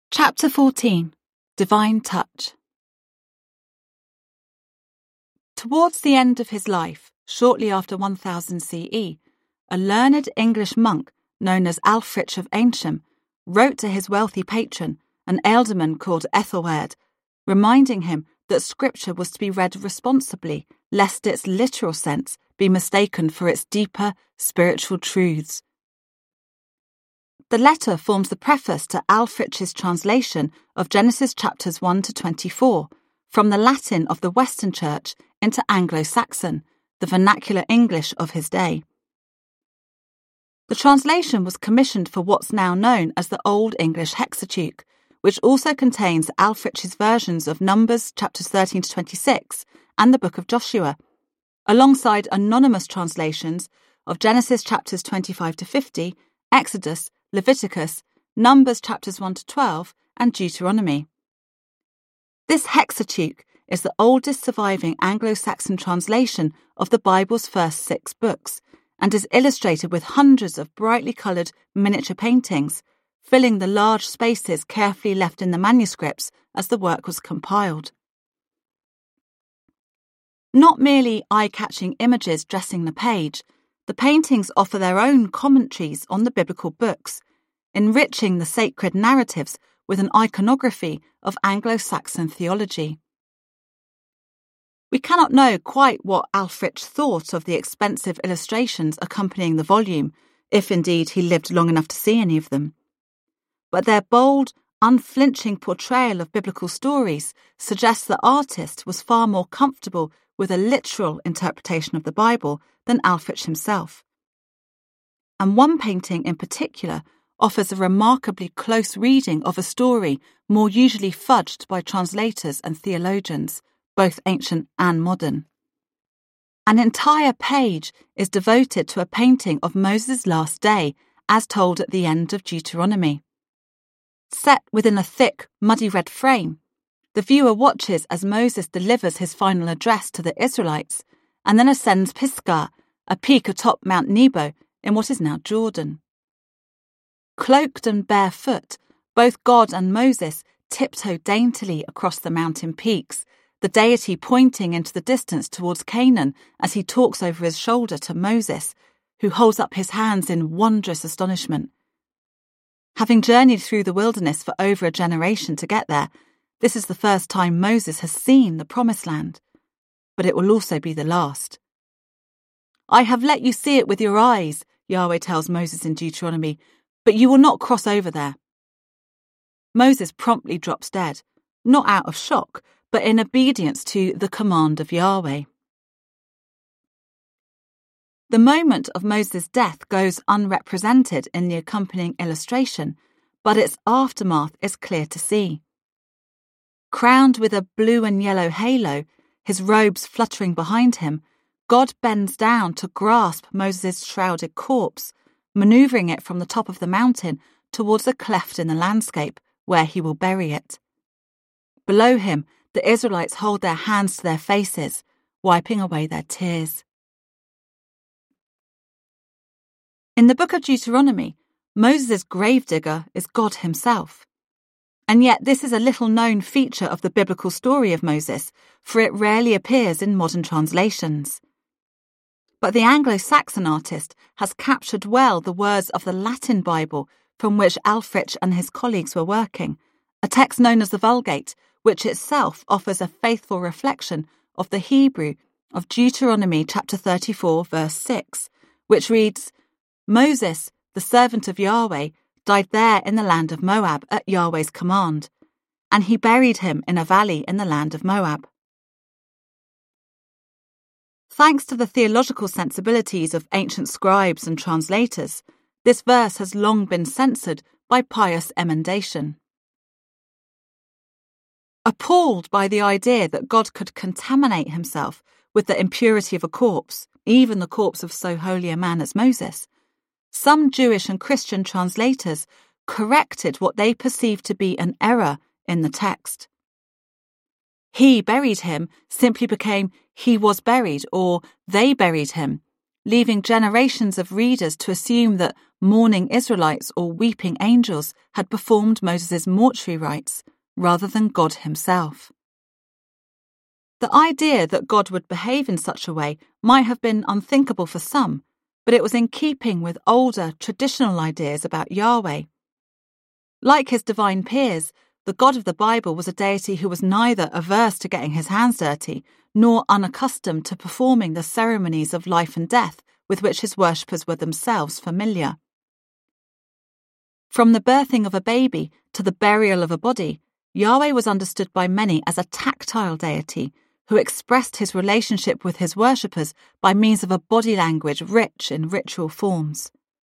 Chapter 14. Divine Touch. Towards the end of his life, shortly after 1000 CE, a learned English monk known as Ælfric of Eynsham wrote to his wealthy patron, an alderman called Ethelwerd, reminding him that Scripture was to be read responsibly, lest its literal sense be mistaken for its deeper spiritual truths. The letter forms the preface to Ælfric's translation of Genesis chapters 1 to 24, from the Latin of the Western Church into Anglo-Saxon, the vernacular English of his day. The translation was commissioned for what's now known as the Old English Hexateuch, which also contains Ælfric's versions of Numbers chapters 13 to 26 and the Book of Joshua, alongside anonymous translations of Genesis chapters 25 to 50, Exodus, Leviticus, Numbers chapters 1 to 12, and Deuteronomy. This Hexateuch is the oldest surviving Anglo-Saxon translation of the Bible's first 6 books, and is illustrated with hundreds of brightly coloured miniature paintings, filling the large spaces carefully left in the manuscripts as the work was compiled. Not merely eye-catching images dressing the page, the paintings offer their own commentaries on the biblical books, enriching the sacred narratives with an iconography of Anglo-Saxon theology. We cannot know quite what Ælfric thought of the expensive illustrations accompanying the volume, if indeed he lived long enough to see any of them. But their bold, unflinching portrayal of biblical stories suggests the artist was far more comfortable with a literal interpretation of the Bible than Ælfric himself. And one painting in particular offers a remarkably close reading of a story more usually fudged by translators and theologians, both ancient and modern. An entire page is devoted to a painting of Moses' last day, as told at the end of Deuteronomy. Set within a thick, muddy red frame, the viewer watches as Moses delivers his final address to the Israelites and then ascends Pisgah, a peak atop Mount Nebo in what is now Jordan. Cloaked and barefoot, both God and Moses tiptoe daintily across the mountain peaks, the deity pointing into the distance towards Canaan as he talks over his shoulder to Moses, who holds up his hands in wondrous astonishment. Having journeyed through the wilderness for over a generation to get there, this is the first time Moses has seen the Promised Land, but it will also be the last. I have let you see it with your eyes, Yahweh tells Moses in Deuteronomy, but you will not cross over there. Moses promptly drops dead, not out of shock, but in obedience to the command of Yahweh. The moment of Moses' death goes unrepresented in the accompanying illustration, but its aftermath is clear to see. Crowned with a blue and yellow halo, his robes fluttering behind him, God bends down to grasp Moses' shrouded corpse, manoeuvring it from the top of the mountain towards a cleft in the landscape where he will bury it. Below him, the Israelites hold their hands to their faces, wiping away their tears. In the book of Deuteronomy, Moses' gravedigger is God himself. And yet this is a little-known feature of the biblical story of Moses, for it rarely appears in modern translations. But the Anglo-Saxon artist has captured well the words of the Latin Bible from which Ælfric and his colleagues were working, a text known as the Vulgate, which itself offers a faithful reflection of the Hebrew of Deuteronomy chapter 34, verse 6, which reads, Moses, the servant of Yahweh, died there in the land of Moab at Yahweh's command, and he buried him in a valley in the land of Moab. Thanks to the theological sensibilities of ancient scribes and translators, this verse has long been censored by pious emendation. Appalled by the idea that God could contaminate himself with the impurity of a corpse, even the corpse of so holy a man as Moses, some Jewish and Christian translators corrected what they perceived to be an error in the text. He buried him simply became he was buried or they buried him, leaving generations of readers to assume that mourning Israelites or weeping angels had performed Moses' mortuary rites rather than God himself. The idea that God would behave in such a way might have been unthinkable for some, but it was in keeping with older, traditional ideas about Yahweh. Like his divine peers, the God of the Bible was a deity who was neither averse to getting his hands dirty nor unaccustomed to performing the ceremonies of life and death with which his worshippers were themselves familiar. From the birthing of a baby to the burial of a body, Yahweh was understood by many as a tactile deity who expressed his relationship with his worshippers by means of a body language rich in ritual forms.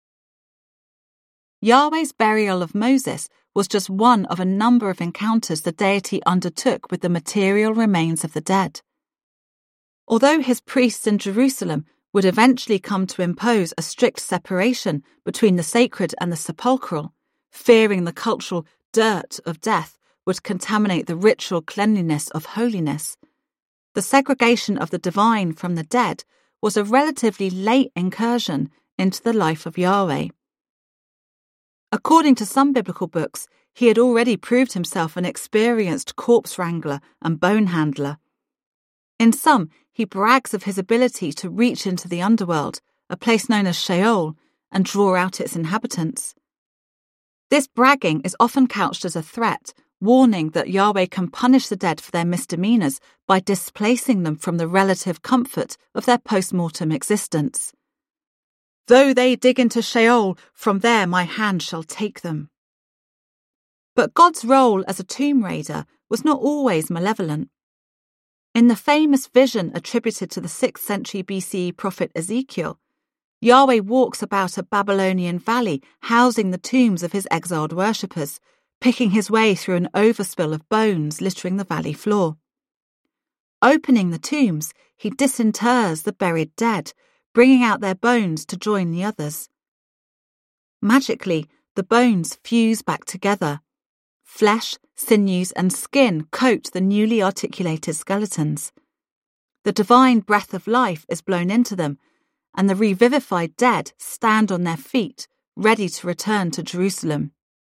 Yahweh's burial of Moses was just one of a number of encounters the deity undertook with the material remains of the dead. Although his priests in Jerusalem would eventually come to impose a strict separation between the sacred and the sepulchral, fearing the cultural dirt of death would contaminate the ritual cleanliness of holiness, the segregation of the divine from the dead was a relatively late incursion into the life of Yahweh. According to some biblical books, he had already proved himself an experienced corpse wrangler and bone handler. In some, he brags of his ability to reach into the underworld, a place known as Sheol, and draw out its inhabitants. This bragging is often couched as a threat, warning that Yahweh can punish the dead for their misdemeanors by displacing them from the relative comfort of their post-mortem existence. Though they dig into Sheol, from there my hand shall take them. But God's role as a tomb raider was not always malevolent. In the famous vision attributed to the 6th century BCE prophet Ezekiel, Yahweh walks about a Babylonian valley housing the tombs of his exiled worshippers, picking his way through an overspill of bones littering the valley floor. Opening the tombs, he disinters the buried dead, bringing out their bones to join the others. Magically, the bones fuse back together. Flesh, sinews, and skin coat the newly articulated skeletons. The divine breath of life is blown into them, and the revivified dead stand on their feet, ready to return to Jerusalem.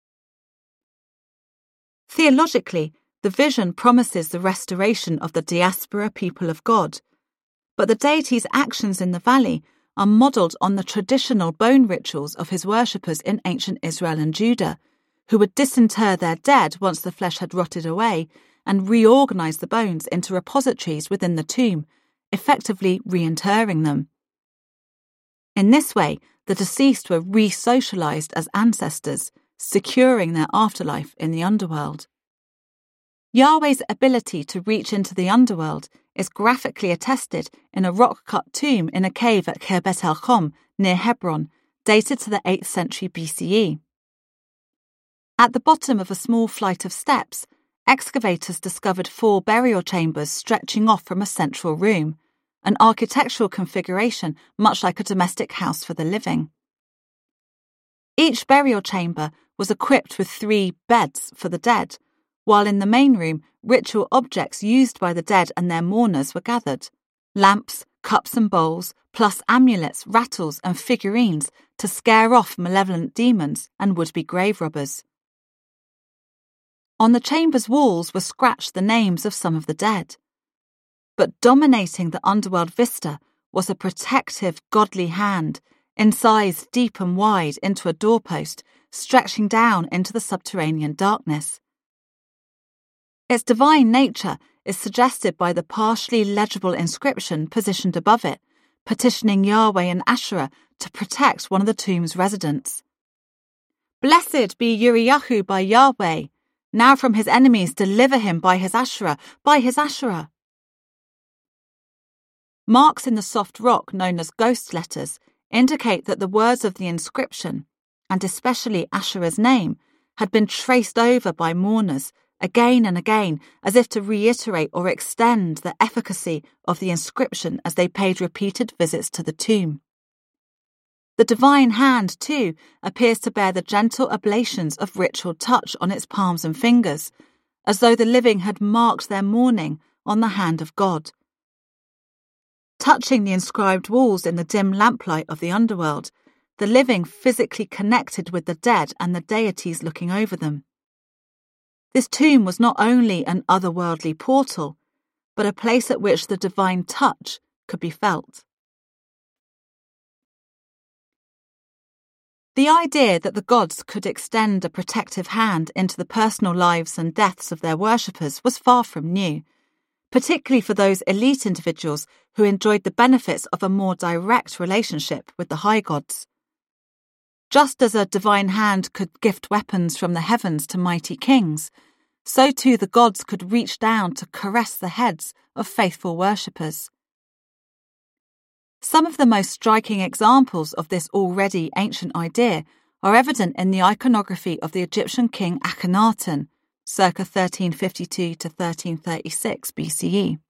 Theologically, the vision promises the restoration of the diaspora people of God, but the deity's actions in the valley are modelled on the traditional bone rituals of his worshippers in ancient Israel and Judah, who would disinter their dead once the flesh had rotted away and reorganise the bones into repositories within the tomb, effectively reinterring them. In this way, the deceased were re-socialised as ancestors, securing their afterlife in the underworld. Yahweh's ability to reach into the underworld is graphically attested in a rock-cut tomb in a cave at Khirbet el-Khom near Hebron, dated to the 8th century BCE. At the bottom of a small flight of steps, excavators discovered 4 burial chambers stretching off from a central room, an architectural configuration much like a domestic house for the living. Each burial chamber was equipped with 3 beds for the dead, while in the main room, ritual objects used by the dead and their mourners were gathered: lamps, cups and bowls, plus amulets, rattles and figurines to scare off malevolent demons and would-be grave robbers. On the chamber's walls were scratched the names of some of the dead. But dominating the underworld vista was a protective, godly hand, incised deep and wide into a doorpost, stretching down into the subterranean darkness. Its divine nature is suggested by the partially legible inscription positioned above it, petitioning Yahweh and Asherah to protect one of the tomb's residents. "Blessed be Yirmiyahu by Yahweh. Now from his enemies deliver him by his Asherah, by his Asherah." Marks in the soft rock known as ghost letters indicate that the words of the inscription, and especially Asherah's name, had been traced over by mourners again and again as if to reiterate or extend the efficacy of the inscription as they paid repeated visits to the tomb. The divine hand, too, appears to bear the gentle oblations of ritual touch on its palms and fingers, as though the living had marked their mourning on the hand of God. touching the inscribed walls in the dim lamplight of the underworld, the living physically connected with the dead and the deities looking over them. This tomb was not only an otherworldly portal, but a place at which the divine touch could be felt. The idea that the gods could extend a protective hand into the personal lives and deaths of their worshippers was far from new, particularly for those elite individuals who enjoyed the benefits of a more direct relationship with the high gods. Just as a divine hand could gift weapons from the heavens to mighty kings, so too the gods could reach down to caress the heads of faithful worshippers. Some of the most striking examples of this already ancient idea are evident in the iconography of the Egyptian king Akhenaten, circa 1352 to 1336 BCE.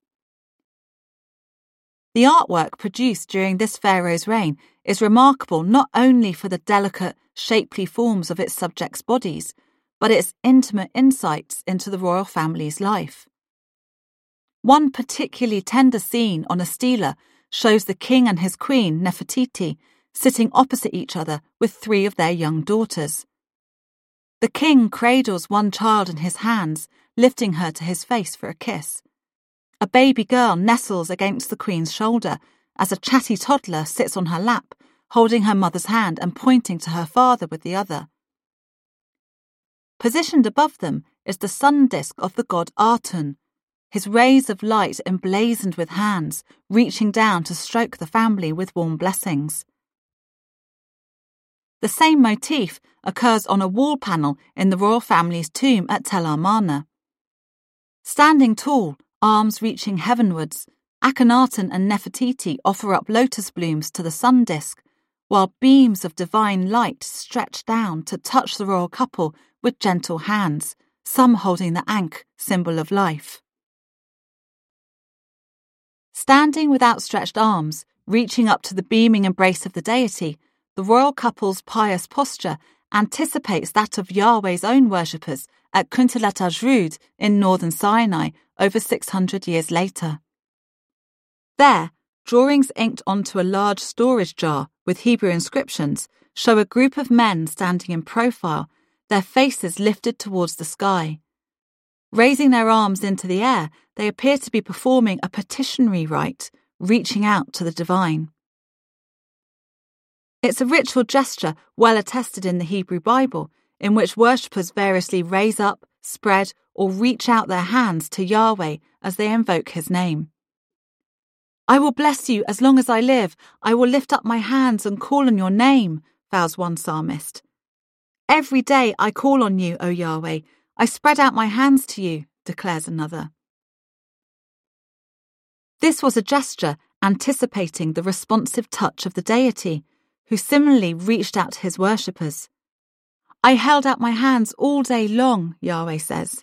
The artwork produced during this pharaoh's reign is remarkable not only for the delicate, shapely forms of its subjects' bodies, but its intimate insights into the royal family's life. One particularly tender scene on a stela shows the king and his queen, Nefertiti, sitting opposite each other with 3 of their young daughters. The king cradles one child in his hands, lifting her to his face for a kiss. A baby girl nestles against the queen's shoulder as a chatty toddler sits on her lap, holding her mother's hand and pointing to her father with the other. Positioned above them is the sun disk of the god Atun, his rays of light emblazoned with hands, reaching down to stroke the family with warm blessings. The same motif occurs on a wall panel in the royal family's tomb at Tel Amarna. Standing tall, arms reaching heavenwards, Akhenaten and Nefertiti offer up lotus blooms to the sun disk, while beams of divine light stretch down to touch the royal couple with gentle hands, some holding the Ankh, symbol of life. Standing with outstretched arms, reaching up to the beaming embrace of the deity, the royal couple's pious posture anticipates that of Yahweh's own worshippers at Kuntilat Ajrud in northern Sinai over 600 years later. There, drawings inked onto a large storage jar with Hebrew inscriptions show a group of men standing in profile, their faces lifted towards the sky. Raising their arms into the air, they appear to be performing a petitionary rite, reaching out to the divine. It's a ritual gesture well attested in the Hebrew Bible, in which worshippers variously raise up, spread, or reach out their hands to Yahweh as they invoke his name. "I will bless you as long as I live. I will lift up my hands and call on your name," vows one psalmist. "Every day I call on you, O Yahweh. I spread out my hands to you," declares another. This was a gesture anticipating the responsive touch of the deity, who similarly reached out to his worshippers. "I held out my hands all day long," Yahweh says.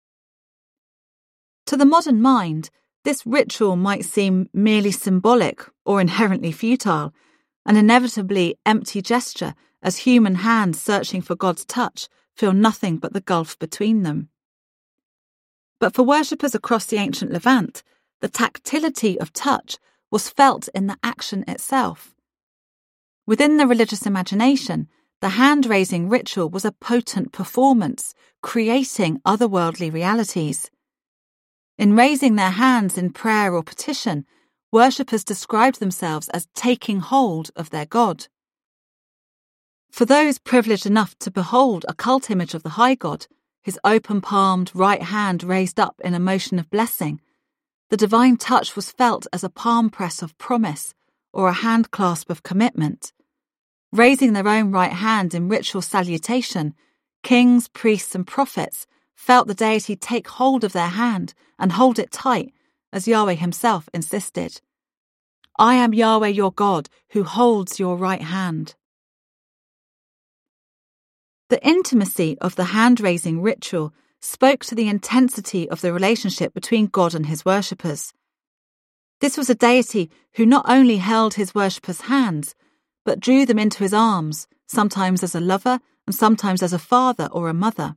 To the modern mind, this ritual might seem merely symbolic or inherently futile, an inevitably empty gesture as human hands searching for God's touch feel nothing but the gulf between them. But for worshippers across the ancient Levant, the tactility of touch was felt in the action itself. Within the religious imagination, the hand-raising ritual was a potent performance, creating otherworldly realities. In raising their hands in prayer or petition, worshippers described themselves as taking hold of their God. For those privileged enough to behold a cult image of the high god, his open-palmed right hand raised up in a motion of blessing, the divine touch was felt as a palm press of promise or a hand clasp of commitment. Raising their own right hand in ritual salutation, kings, priests, and prophets felt the deity take hold of their hand and hold it tight, as Yahweh himself insisted. "I am Yahweh your God, who holds your right hand." The intimacy of the hand-raising ritual spoke to the intensity of the relationship between God and his worshippers. This was a deity who not only held his worshippers' hands, but drew them into his arms, sometimes as a lover and sometimes as a father or a mother.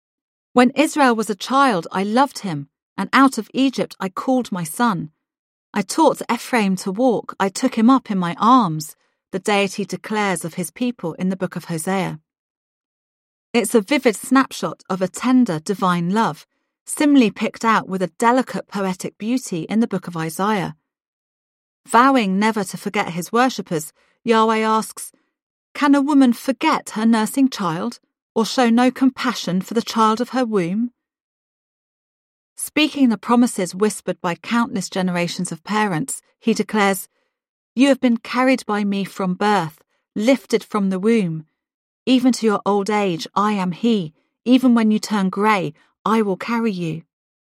"When Israel was a child, I loved him, and out of Egypt I called my son. I taught Ephraim to walk, I took him up in my arms, the deity declares of his people in the book of Hosea. It's a vivid snapshot of a tender divine love, similarly picked out with a delicate poetic beauty in the book of Isaiah. Vowing never to forget his worshippers, Yahweh asks, "Can a woman forget her nursing child, or show no compassion for the child of her womb?" Speaking the promises whispered by countless generations of parents, he declares, "You have been carried by me from birth, lifted from the womb. Even to your old age, I am he. Even when you turn grey, I will carry you."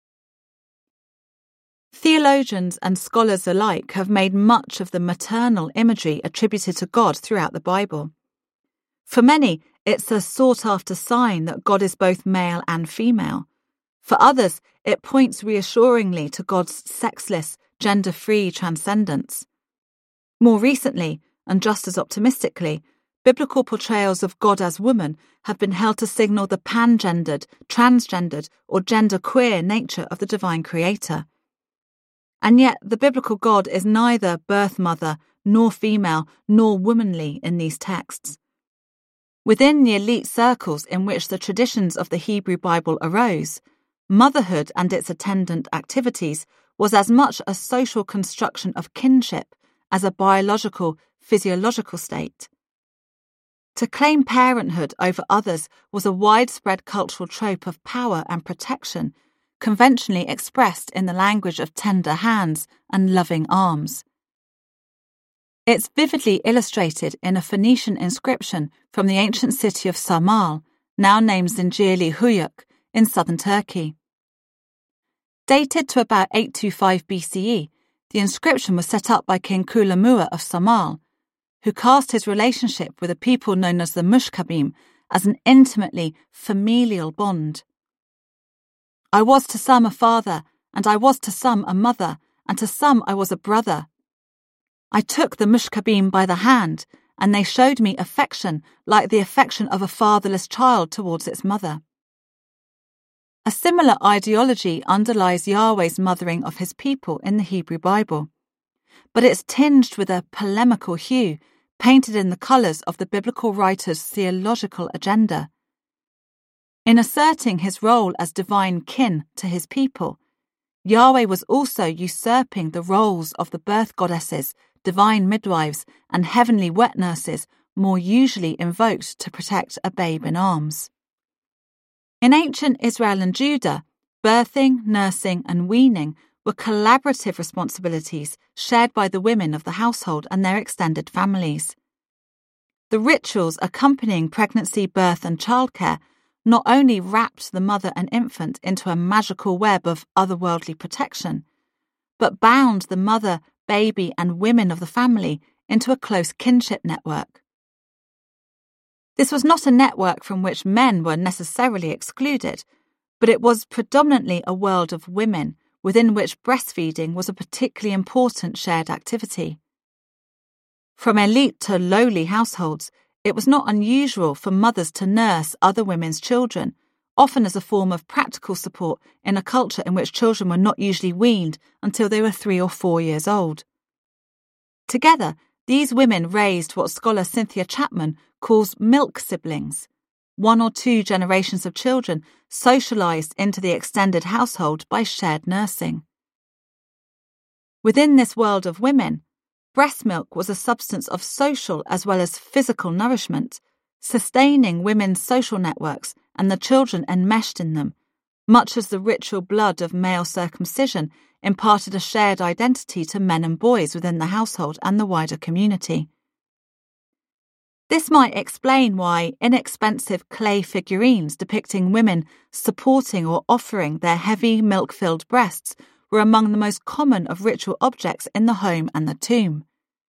Theologians and scholars alike have made much of the maternal imagery attributed to God throughout the Bible. For many, it's a sought-after sign that God is both male and female. For others, it points reassuringly to God's sexless, gender-free transcendence. More recently, and just as optimistically, biblical portrayals of God as woman have been held to signal the pangendered, transgendered, or genderqueer nature of the divine creator. And yet, the biblical God is neither birth mother, nor female, nor womanly in these texts. Within the elite circles in which the traditions of the Hebrew Bible arose, motherhood and its attendant activities was as much a social construction of kinship as a biological, physiological state. To claim parenthood over others was a widespread cultural trope of power and protection, conventionally expressed in the language of tender hands and loving arms. It's vividly illustrated in a Phoenician inscription from the ancient city of Sarmal, now named Zincirli Huyuk, in southern Turkey. Dated to about 825 BCE, the inscription was set up by King Kulamua of Sarmal, who cast his relationship with a people known as the Mushkabim as an intimately familial bond. "I was to some a father, and I was to some a mother, and to some I was a brother. I took the Mushkabim by the hand, and they showed me affection like the affection of a fatherless child towards its mother." A similar ideology underlies Yahweh's mothering of his people in the Hebrew Bible, but it's tinged with a polemical hue, painted in the colours of the biblical writer's theological agenda. In asserting his role as divine kin to his people, Yahweh was also usurping the roles of the birth goddesses, divine midwives, and heavenly wet nurses more usually invoked to protect a babe in arms. In ancient Israel and Judah, birthing, nursing, and weaning were collaborative responsibilities shared by the women of the household and their extended families. The rituals accompanying pregnancy, birth, and childcare not only wrapped the mother and infant into a magical web of otherworldly protection, but bound the mother, baby, and women of the family into a close kinship network. This was not a network from which men were necessarily excluded, but it was predominantly a world of women within which breastfeeding was a particularly important shared activity. From elite to lowly households, it was not unusual for mothers to nurse other women's children, often as a form of practical support in a culture in which children were not usually weaned until they were 3 or 4 years old. Together, these women raised what scholar Cynthia Chapman calls milk siblings, 1 or 2 generations of children socialised into the extended household by shared nursing. Within this world of women, breast milk was a substance of social as well as physical nourishment, sustaining women's social networks and the children enmeshed in them, much as the ritual blood of male circumcision imparted a shared identity to men and boys within the household and the wider community. This might explain why inexpensive clay figurines depicting women supporting or offering their heavy milk-filled breasts were among the most common of ritual objects in the home and the tomb.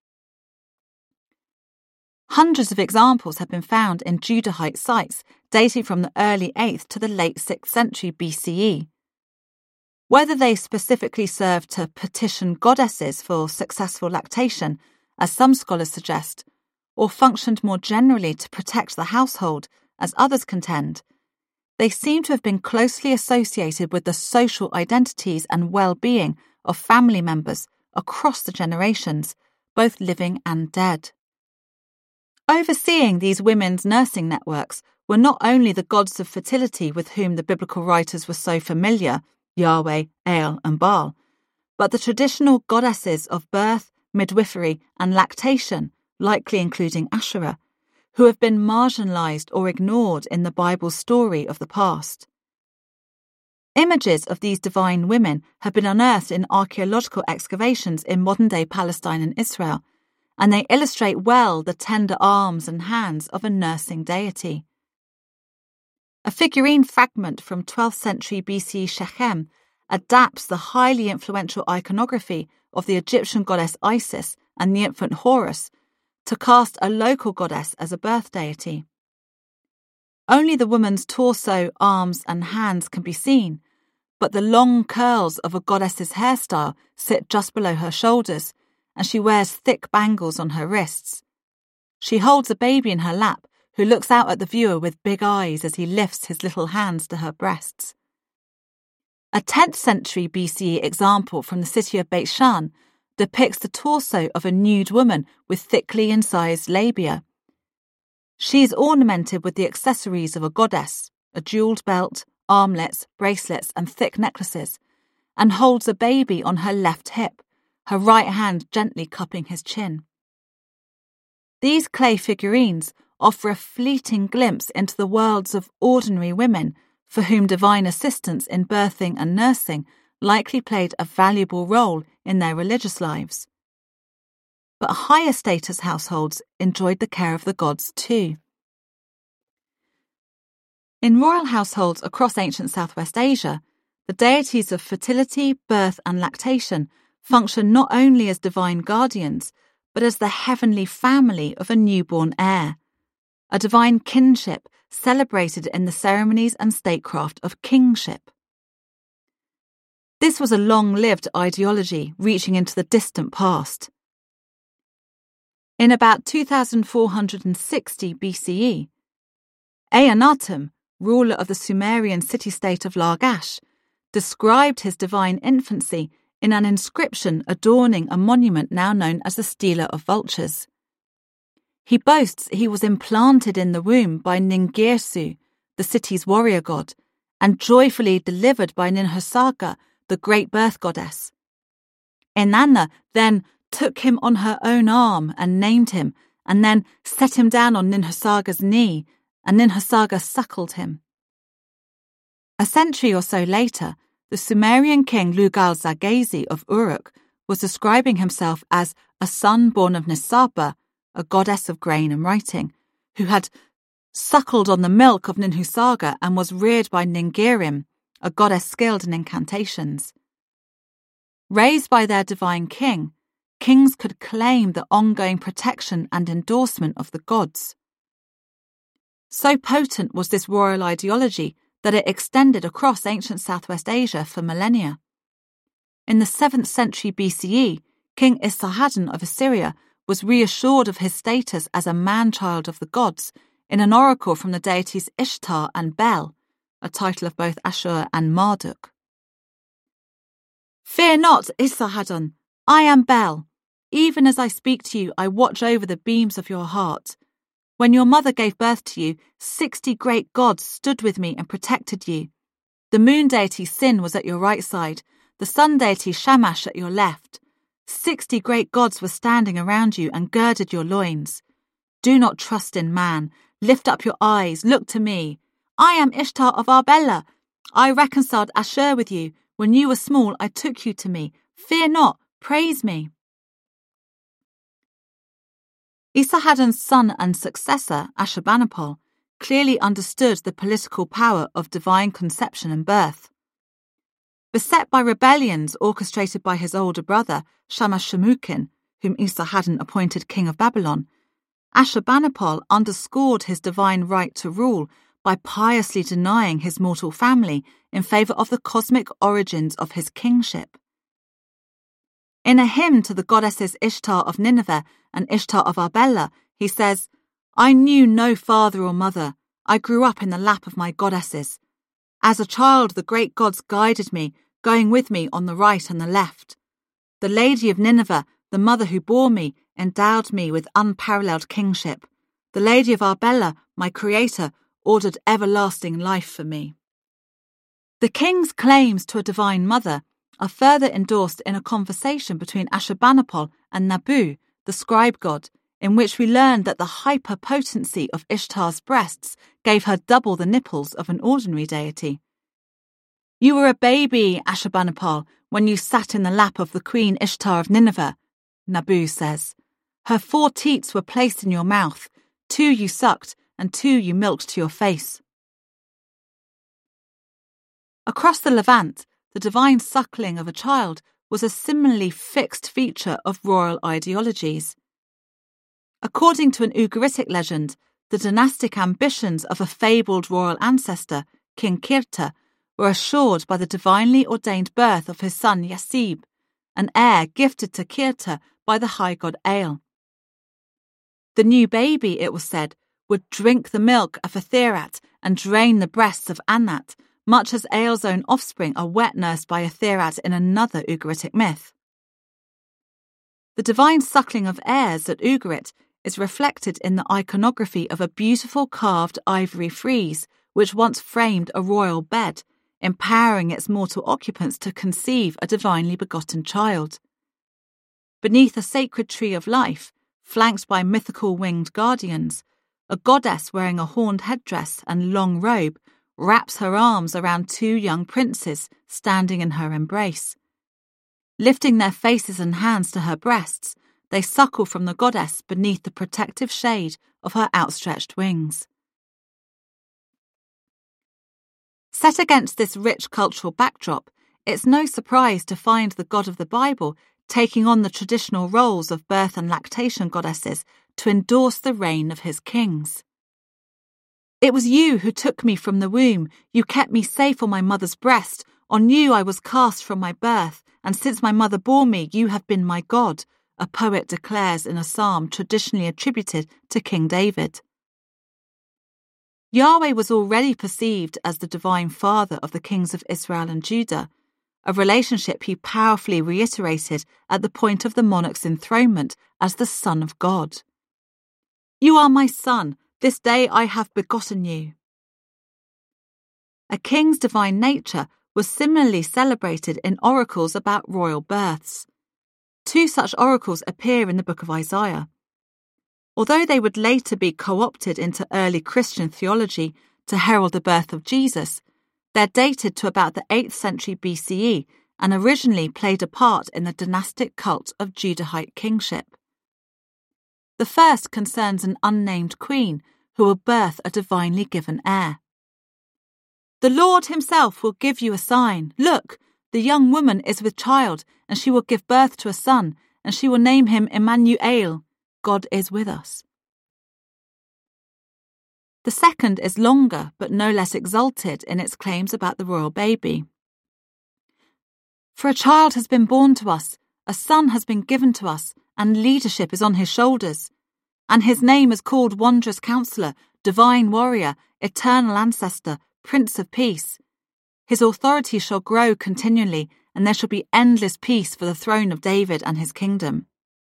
Hundreds of examples have been found in Judahite sites dating from the early 8th to the late 6th century BCE. Whether they specifically served to petition goddesses for successful lactation, as some scholars suggest, or functioned more generally to protect the household, as others contend, they seem to have been closely associated with the social identities and well-being of family members across the generations, both living and dead. Overseeing these women's nursing networks were not only the gods of fertility with whom the biblical writers were so familiar, Yahweh, El, and Baal, but the traditional goddesses of birth, midwifery, and lactation, likely including Asherah, who have been marginalized or ignored in the Bible's story of the past. Images of these divine women have been unearthed in archaeological excavations in modern-day Palestine and Israel, and they illustrate well the tender arms and hands of a nursing deity. A figurine fragment from 12th century BC Shechem adapts the highly influential iconography of the Egyptian goddess Isis and the infant Horus to cast a local goddess as a birth deity. Only the woman's torso, arms, and hands can be seen, but the long curls of a goddess's hairstyle sit just below her shoulders, and she wears thick bangles on her wrists. She holds a baby in her lap, who looks out at the viewer with big eyes as he lifts his little hands to her breasts. A 10th century BCE example from the city of Beit Shan depicts the torso of a nude woman with thickly incised labia. She is ornamented with the accessories of a goddess, a jewelled belt, armlets, bracelets, and thick necklaces, and holds a baby on her left hip, her right hand gently cupping his chin. These clay figurines offer a fleeting glimpse into the worlds of ordinary women for whom divine assistance in birthing and nursing likely played a valuable role in their religious lives. But higher status households enjoyed the care of the gods too. In royal households across ancient Southwest Asia, the deities of fertility, birth, and lactation function not only as divine guardians, but as the heavenly family of a newborn heir, a divine kinship celebrated in the ceremonies and statecraft of kingship. This was a long-lived ideology reaching into the distant past. In about 2460 BCE, Eannatum, ruler of the Sumerian city-state of Lagash, described his divine infancy in an inscription adorning a monument now known as the Stela of Vultures. He boasts he was implanted in the womb by Ningirsu, the city's warrior god, and joyfully delivered by Ninhursag, the great birth goddess. Inanna then took him on her own arm and named him, and then set him down on Ninhursag's knee, and Ninhursag suckled him. A century or so later, the Sumerian king Lugal-Zaggisi of Uruk was describing himself as a son born of Nisaba, a goddess of grain and writing, who had suckled on the milk of Ninhursag and was reared by Ningirim, a goddess skilled in incantations. Raised by their divine king, kings could claim the ongoing protection and endorsement of the gods. So potent was this royal ideology that it extended across ancient Southwest Asia for millennia. In the 7th century BCE, King Esarhaddon of Assyria was reassured of his status as a man-child of the gods in an oracle from the deities Ishtar and Bel, a title of both Ashur and Marduk. "Fear not, Esarhaddon, I am Bel. Even as I speak to you, I watch over the beams of your heart. When your mother gave birth to you, 60 great gods stood with me and protected you. The moon deity Sin was at your right side, the sun deity Shamash at your left. 60 great gods were standing around you and girded your loins. Do not trust in man. Lift up your eyes, look to me. I am Ishtar of Arbela. I reconciled Ashur with you. When you were small, I took you to me. Fear not, praise me." Esarhaddon's son and successor, Ashurbanipal, clearly understood the political power of divine conception and birth. Beset by rebellions orchestrated by his older brother, Shamash-Shumukin, whom Esarhaddon appointed king of Babylon, Ashurbanipal underscored his divine right to rule by piously denying his mortal family in favour of the cosmic origins of his kingship. In a hymn to the goddesses Ishtar of Nineveh and Ishtar of Arbela, he says, "I knew no father or mother. I grew up in the lap of my goddesses. As a child, the great gods guided me, going with me on the right and the left. The Lady of Nineveh, the mother who bore me, endowed me with unparalleled kingship. The Lady of Arbela, my creator, ordered everlasting life for me. The king's claims to a divine mother are further endorsed in a conversation between Ashurbanipal and Nabu, the scribe god, in which we learn that the hyperpotency of Ishtar's breasts gave her double the nipples of an ordinary deity. You were a baby, Ashurbanipal, when you sat in the lap of the Queen Ishtar of Nineveh, Nabu says. Her 4 teats were placed in your mouth, 2 you sucked and 2 you milked to your face. Across the Levant, the divine suckling of a child was a similarly fixed feature of royal ideologies. According to an Ugaritic legend, the dynastic ambitions of a fabled royal ancestor, King Kirta, were assured by the divinely ordained birth of his son Yasib, an heir gifted to Kirta by the high god Ael. The new baby, it was said, would drink the milk of Atherat and drain the breasts of Anat, much as Ael's own offspring are wet-nursed by Atherat in another Ugaritic myth. The divine suckling of heirs at Ugarit is reflected in the iconography of a beautiful carved ivory frieze which once framed a royal bed, empowering its mortal occupants to conceive a divinely begotten child. Beneath a sacred tree of life, flanked by mythical winged guardians, a goddess wearing a horned headdress and long robe wraps her arms around 2 young princes standing in her embrace. Lifting their faces and hands to her breasts, they suckle from the goddess beneath the protective shade of her outstretched wings. Set against this rich cultural backdrop, it's no surprise to find the God of the Bible taking on the traditional roles of birth and lactation goddesses to endorse the reign of his kings. It was you who took me from the womb, you kept me safe on my mother's breast, on you I was cast from my birth, and since my mother bore me, you have been my God, a poet declares in a psalm traditionally attributed to King David. Yahweh was already perceived as the divine father of the kings of Israel and Judah, a relationship he powerfully reiterated at the point of the monarch's enthronement as the Son of God. You are my son, this day I have begotten you. A king's divine nature was similarly celebrated in oracles about royal births. 2 such oracles appear in the book of Isaiah. Although they would later be co-opted into early Christian theology to herald the birth of Jesus, they're dated to about the 8th century BCE and originally played a part in the dynastic cult of Judahite kingship. The first concerns an unnamed queen who will birth a divinely given heir. The Lord himself will give you a sign. Look, the young woman is with child, and she will give birth to a son, and she will name him Emmanuel, God is with us. The second is longer, but no less exalted in its claims about the royal baby. For a child has been born to us, a son has been given to us, and leadership is on his shoulders. And his name is called Wondrous Counselor, Divine Warrior, Eternal Ancestor, Prince of Peace. His authority shall grow continually, and there shall be endless peace for the throne of David and his kingdom.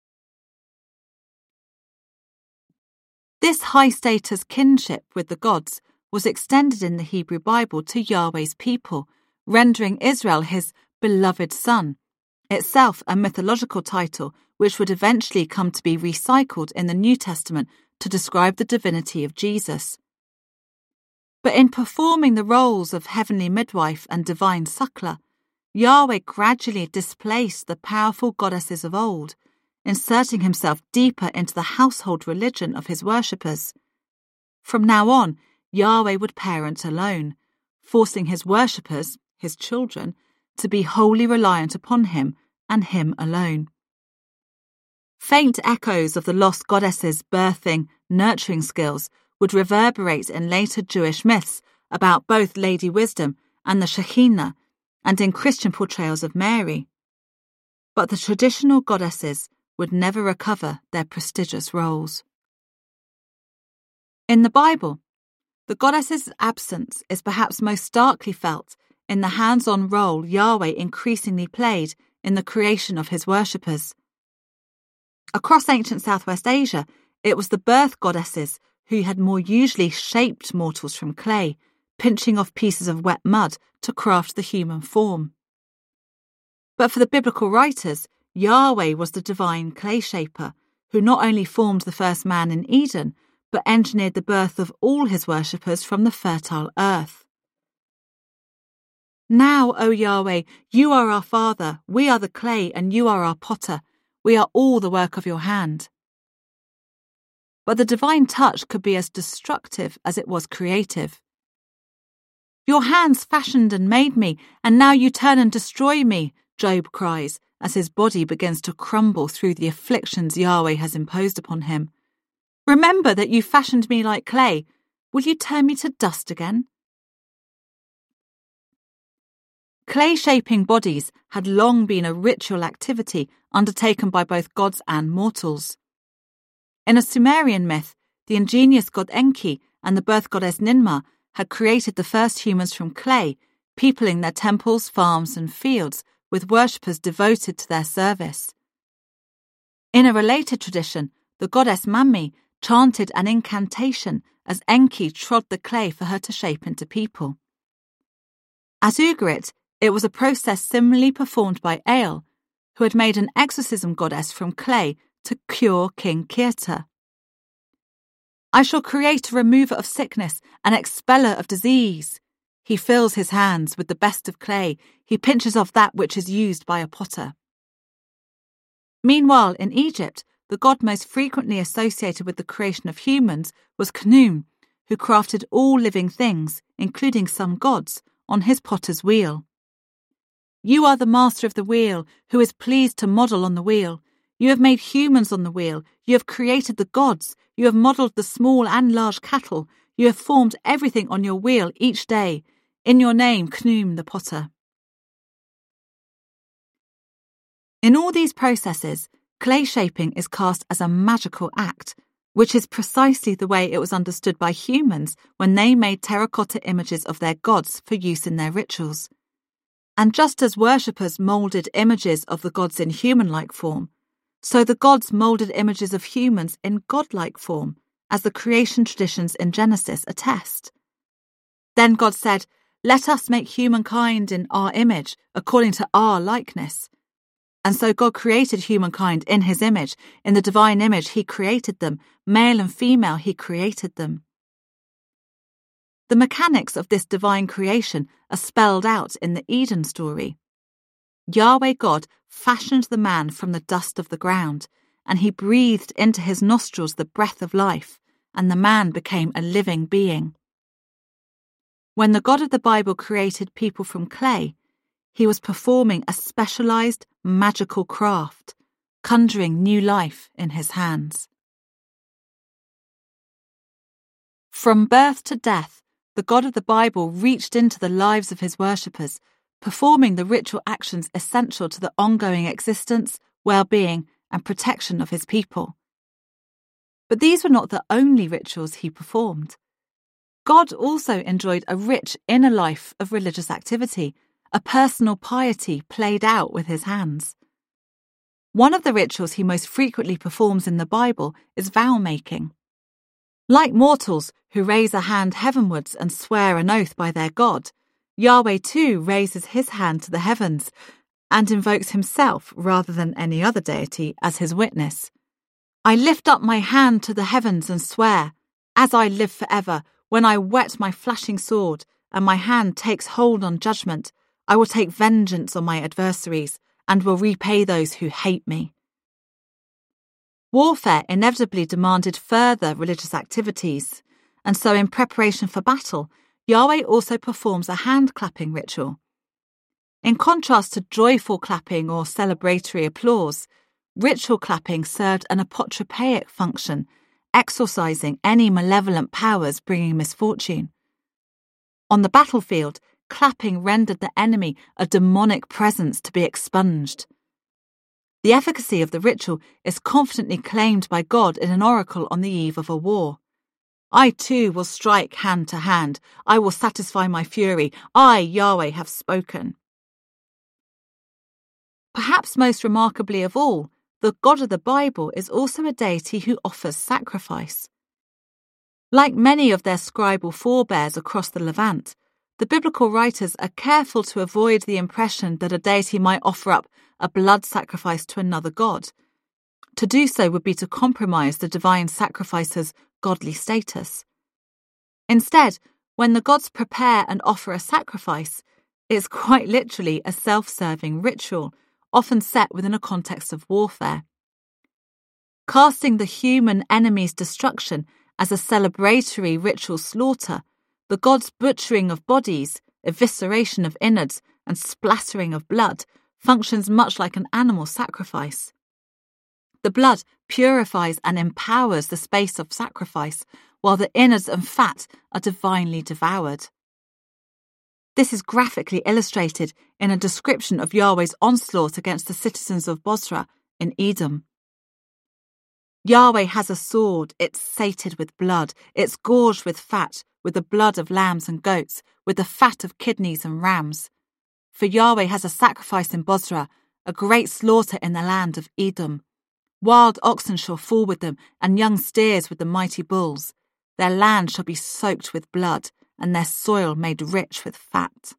This high-status kinship with the gods was extended in the Hebrew Bible to Yahweh's people, rendering Israel his beloved son, itself a mythological title which would eventually come to be recycled in the New Testament to describe the divinity of Jesus. But in performing the roles of heavenly midwife and divine suckler, Yahweh gradually displaced the powerful goddesses of old, inserting himself deeper into the household religion of his worshippers. From now on, Yahweh would parent alone, forcing his worshippers, his children, to be wholly reliant upon him and him alone. Faint echoes of the lost goddesses' birthing, nurturing skills would reverberate in later Jewish myths about both Lady Wisdom and the Shekinah, and in Christian portrayals of Mary. But the traditional goddesses would never recover their prestigious roles. In the Bible, the goddess's absence is perhaps most starkly felt in the hands-on role Yahweh increasingly played in the creation of his worshippers. Across ancient Southwest Asia, it was the birth goddesses who had more usually shaped mortals from clay, pinching off pieces of wet mud to craft the human form. But for the biblical writers, Yahweh was the divine clay shaper, who not only formed the first man in Eden, but engineered the birth of all his worshippers from the fertile earth. Now, O Yahweh, you are our Father, we are the clay, and you are our potter. We are all the work of your hand. But the divine touch could be as destructive as it was creative. Your hands fashioned and made me, and now you turn and destroy me, Job cries, as his body begins to crumble through the afflictions Yahweh has imposed upon him. Remember that you fashioned me like clay. Will you turn me to dust again? Clay-shaping bodies had long been a ritual activity undertaken by both gods and mortals. In a Sumerian myth, the ingenious god Enki and the birth goddess Ninmah had created the first humans from clay, peopling their temples, farms, and fields with worshippers devoted to their service. In a related tradition, the goddess Mami chanted an incantation as Enki trod the clay for her to shape into people. At Ugarit, it was a process similarly performed by Ael, who had made an exorcism goddess from clay to cure King Kirta. I shall create a remover of sickness, an expeller of disease. He fills his hands with the best of clay. He pinches off that which is used by a potter. Meanwhile, in Egypt, the god most frequently associated with the creation of humans was Khnum, who crafted all living things, including some gods, on his potter's wheel. You are the master of the wheel, who is pleased to model on the wheel. You have made humans on the wheel. You have created the gods. You have modelled the small and large cattle. You have formed everything on your wheel each day. In your name, Khnum the potter. In all these processes, clay shaping is cast as a magical act, which is precisely the way it was understood by humans when they made terracotta images of their gods for use in their rituals. And just as worshippers moulded images of the gods in human-like form, so the gods moulded images of humans in godlike form, as the creation traditions in Genesis attest. Then God said, "Let us make humankind in our image, according to our likeness." And so God created humankind in his image. In the divine image he created them. Male and female he created them. The mechanics of this divine creation are spelled out in the Eden story. Yahweh God fashioned the man from the dust of the ground, and he breathed into his nostrils the breath of life, and the man became a living being. When the God of the Bible created people from clay, he was performing a specialized magical craft, conjuring new life in his hands. From birth to death, the God of the Bible reached into the lives of his worshippers, performing the ritual actions essential to the ongoing existence, well-being, and protection of his people. But these were not the only rituals he performed. God also enjoyed a rich inner life of religious activity, a personal piety played out with his hands. One of the rituals he most frequently performs in the Bible is vow-making. Like mortals who raise a hand heavenwards and swear an oath by their God, Yahweh too raises his hand to the heavens and invokes himself rather than any other deity as his witness. I lift up my hand to the heavens and swear, as I live forever, when I whet my flashing sword and my hand takes hold on judgment, I will take vengeance on my adversaries and will repay those who hate me. Warfare inevitably demanded further religious activities, and so in preparation for battle, Yahweh also performs a hand-clapping ritual. In contrast to joyful clapping or celebratory applause, ritual clapping served an apotropaic function, exorcising any malevolent powers bringing misfortune. On the battlefield, clapping rendered the enemy a demonic presence to be expunged. The efficacy of the ritual is confidently claimed by God in an oracle on the eve of a war. I too will strike hand to hand. I will satisfy my fury. I, Yahweh, have spoken. Perhaps most remarkably of all, the God of the Bible is also a deity who offers sacrifice. Like many of their scribal forebears across the Levant, the biblical writers are careful to avoid the impression that a deity might offer up a blood sacrifice to another god. To do so would be to compromise the divine sacrificer's godly status. Instead, when the gods prepare and offer a sacrifice, it's quite literally a self-serving ritual, often set within a context of warfare. Casting the human enemy's destruction as a celebratory ritual slaughter, the gods' butchering of bodies, evisceration of innards, and splattering of blood functions much like an animal sacrifice. The blood purifies and empowers the space of sacrifice, while the innards and fat are divinely devoured. This is graphically illustrated in a description of Yahweh's onslaught against the citizens of Bozrah in Edom. Yahweh has a sword, it's sated with blood, it's gorged with fat, with the blood of lambs and goats, with the fat of kidneys and rams. For Yahweh has a sacrifice in Bozrah, a great slaughter in the land of Edom. Wild oxen shall fall with them, and young steers with the mighty bulls. Their land shall be soaked with blood, and their soil made rich with fat.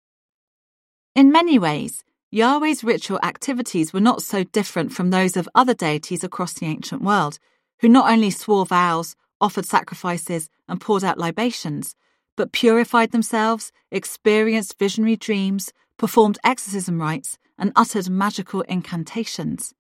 In many ways, Yahweh's ritual activities were not so different from those of other deities across the ancient world, who not only swore vows, offered sacrifices, and poured out libations, but purified themselves, experienced visionary dreams, performed exorcism rites, and uttered magical incantations.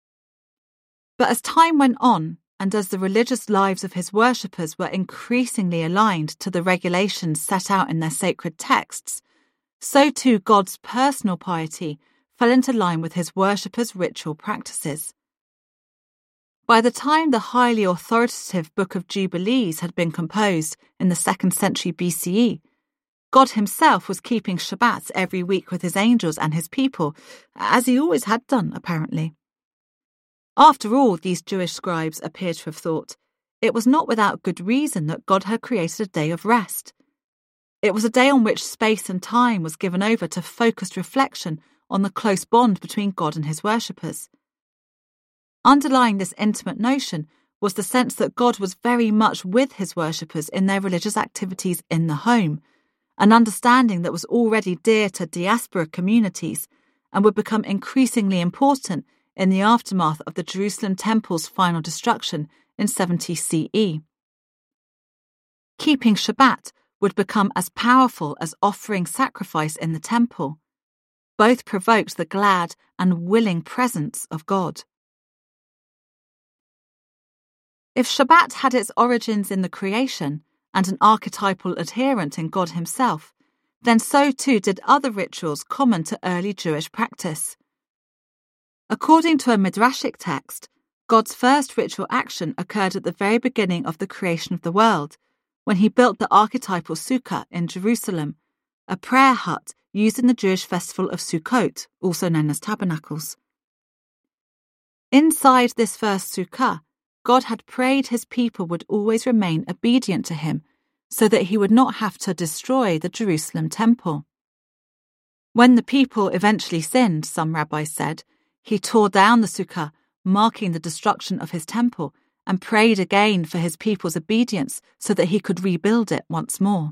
But as time went on, and as the religious lives of his worshippers were increasingly aligned to the regulations set out in their sacred texts, so too God's personal piety fell into line with his worshippers' ritual practices. By the time the highly authoritative Book of Jubilees had been composed in the 2nd century BCE, God himself was keeping Shabbats every week with his angels and his people, as he always had done, apparently. After all, these Jewish scribes appear to have thought, it was not without good reason that God had created a day of rest. It was a day on which space and time was given over to focused reflection on the close bond between God and his worshippers. Underlying this intimate notion was the sense that God was very much with his worshippers in their religious activities in the home, an understanding that was already dear to diaspora communities and would become increasingly important in the aftermath of the Jerusalem Temple's final destruction in 70 CE. Keeping Shabbat would become as powerful as offering sacrifice in the temple. Both provoked the glad and willing presence of God. If Shabbat had its origins in the creation and an archetypal adherent in God himself, then so too did other rituals common to early Jewish practice. According to a Midrashic text, God's first ritual action occurred at the very beginning of the creation of the world, when he built the archetypal Sukkah in Jerusalem, a prayer hut used in the Jewish festival of Sukkot, also known as tabernacles. Inside this first Sukkah, God had prayed his people would always remain obedient to him, so that he would not have to destroy the Jerusalem temple. When the people eventually sinned, some rabbis said, he tore down the Sukkah, marking the destruction of his temple, and prayed again for his people's obedience so that he could rebuild it once more.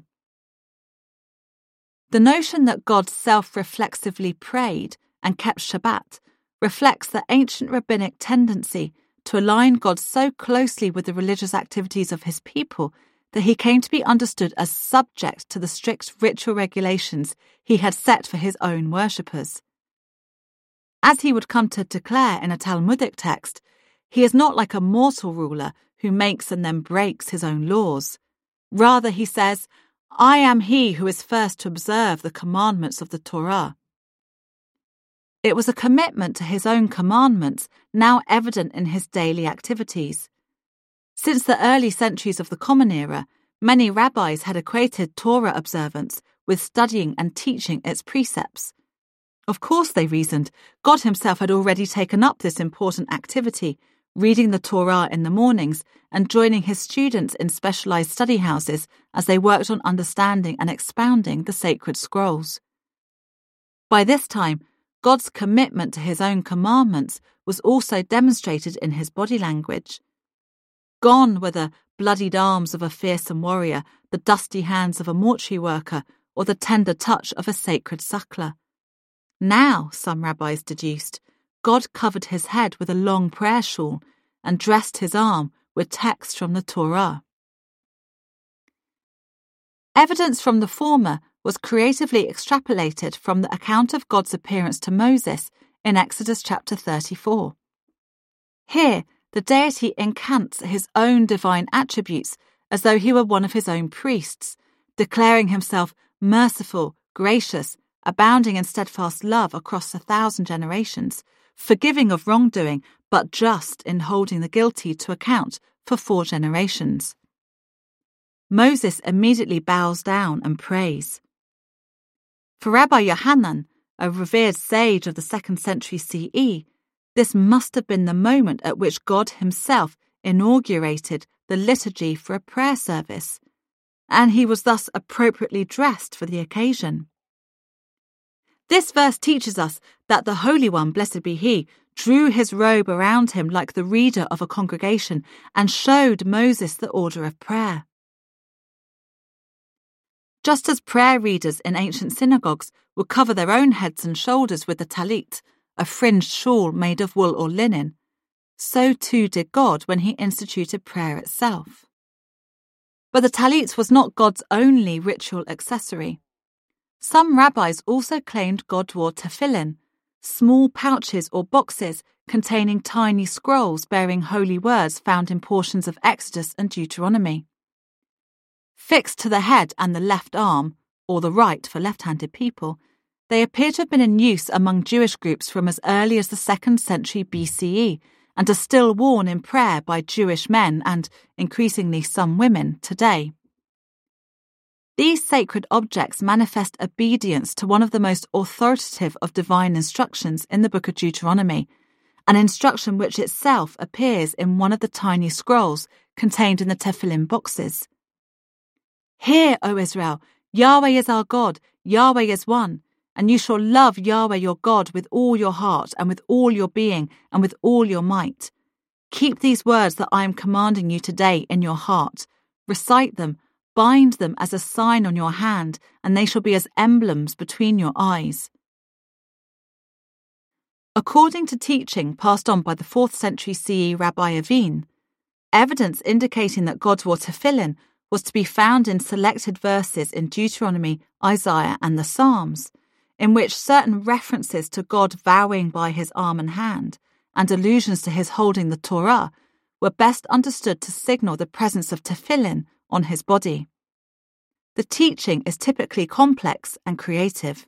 The notion that God self-reflexively prayed and kept Shabbat reflects the ancient rabbinic tendency to align God so closely with the religious activities of his people that he came to be understood as subject to the strict ritual regulations he had set for his own worshippers. As he would come to declare in a Talmudic text, he is not like a mortal ruler who makes and then breaks his own laws. Rather, he says, I am he who is first to observe the commandments of the Torah. It was a commitment to his own commandments, now evident in his daily activities. Since the early centuries of the Common Era, many rabbis had equated Torah observance with studying and teaching its precepts. Of course, they reasoned, God himself had already taken up this important activity, reading the Torah in the mornings and joining his students in specialized study houses as they worked on understanding and expounding the sacred scrolls. By this time, God's commitment to his own commandments was also demonstrated in his body language. Gone were the bloodied arms of a fearsome warrior, the dusty hands of a mortuary worker, or the tender touch of a sacred suckler. Now, some rabbis deduced, God covered his head with a long prayer shawl and dressed his arm with texts from the Torah. Evidence from the former was creatively extrapolated from the account of God's appearance to Moses in Exodus chapter 34. Here, the deity incants his own divine attributes as though he were one of his own priests, declaring himself merciful, gracious, abounding in steadfast love across 1,000 generations, forgiving of wrongdoing, but just in holding the guilty to account for 4 generations. Moses immediately bows down and prays. For Rabbi Yohanan, a revered sage of the 2nd century CE, this must have been the moment at which God himself inaugurated the liturgy for a prayer service, and he was thus appropriately dressed for the occasion. This verse teaches us that the Holy One, blessed be he, drew his robe around him like the reader of a congregation and showed Moses the order of prayer. Just as prayer readers in ancient synagogues would cover their own heads and shoulders with the talit, a fringed shawl made of wool or linen, so too did God when he instituted prayer itself. But the talit was not God's only ritual accessory. Some rabbis also claimed God wore tefillin, small pouches or boxes containing tiny scrolls bearing holy words found in portions of Exodus and Deuteronomy. Fixed to the head and the left arm, or the right for left-handed people, they appear to have been in use among Jewish groups from as early as the 2nd century BCE and are still worn in prayer by Jewish men and, increasingly, some women today. These sacred objects manifest obedience to one of the most authoritative of divine instructions in the book of Deuteronomy, an instruction which itself appears in one of the tiny scrolls contained in the tefillin boxes. Hear, O Israel, Yahweh is our God, Yahweh is one, and you shall love Yahweh your God with all your heart and with all your being and with all your might. Keep these words that I am commanding you today in your heart. Recite them, bind them as a sign on your hand, and they shall be as emblems between your eyes. According to teaching passed on by the 4th century CE Rabbi Avin, evidence indicating that God wore tefillin was to be found in selected verses in Deuteronomy, Isaiah, and the Psalms, in which certain references to God vowing by his arm and hand, and allusions to his holding the Torah, were best understood to signal the presence of tefillin on his body. The teaching is typically complex and creative.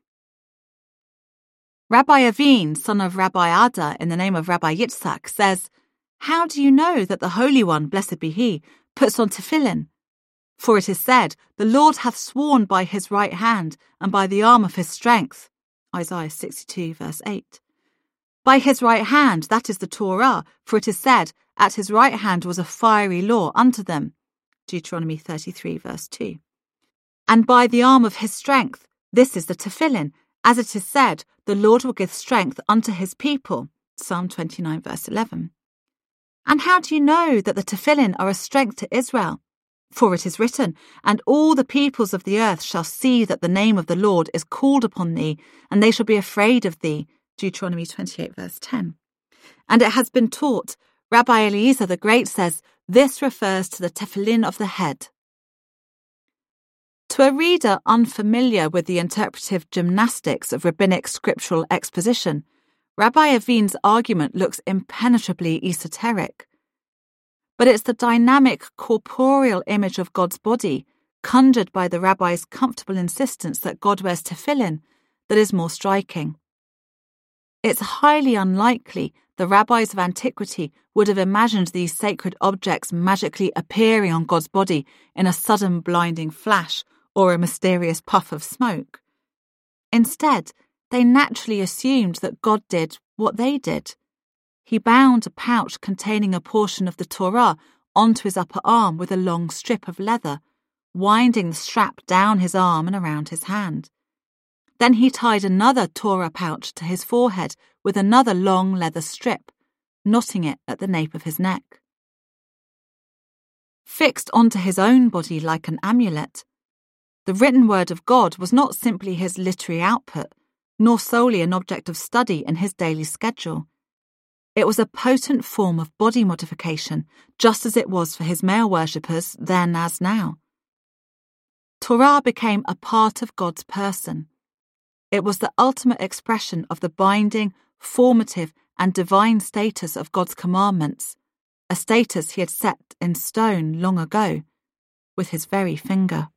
Rabbi Avin, son of Rabbi Ada in the name of Rabbi Yitzhak, says, "How do you know that the Holy One, blessed be he, puts on tefillin? For it is said, the Lord hath sworn by his right hand and by the arm of his strength." Isaiah 62 verse 8. By his right hand, that is the Torah, for it is said, at his right hand was a fiery law unto them. Deuteronomy 33 verse 2. And by the arm of his strength, this is the tefillin, as it is said, the Lord will give strength unto his people. Psalm 29 verse 11. And how do you know that the tefillin are a strength to Israel? For it is written, and all the peoples of the earth shall see that the name of the Lord is called upon thee, and they shall be afraid of thee. Deuteronomy 28 verse 10. And it has been taught, Rabbi Eliezer the Great says, this refers to the tefillin of the head. To a reader unfamiliar with the interpretive gymnastics of rabbinic scriptural exposition, Rabbi Avin's argument looks impenetrably esoteric. But it's the dynamic, corporeal image of God's body, conjured by the rabbi's comfortable insistence that God wears tefillin, that is more striking. It's highly unlikely the rabbis of antiquity would have imagined these sacred objects magically appearing on God's body in a sudden blinding flash or a mysterious puff of smoke. Instead, they naturally assumed that God did what they did. He bound a pouch containing a portion of the Torah onto his upper arm with a long strip of leather, winding the strap down his arm and around his hand. Then he tied another Torah pouch to his forehead with another long leather strip, knotting it at the nape of his neck. Fixed onto his own body like an amulet, the written word of God was not simply his literary output, nor solely an object of study in his daily schedule. It was a potent form of body modification, just as it was for his male worshippers then as now. Torah became a part of God's person. It was the ultimate expression of the binding, formative, and divine status of God's commandments, a status he had set in stone long ago, with his very finger.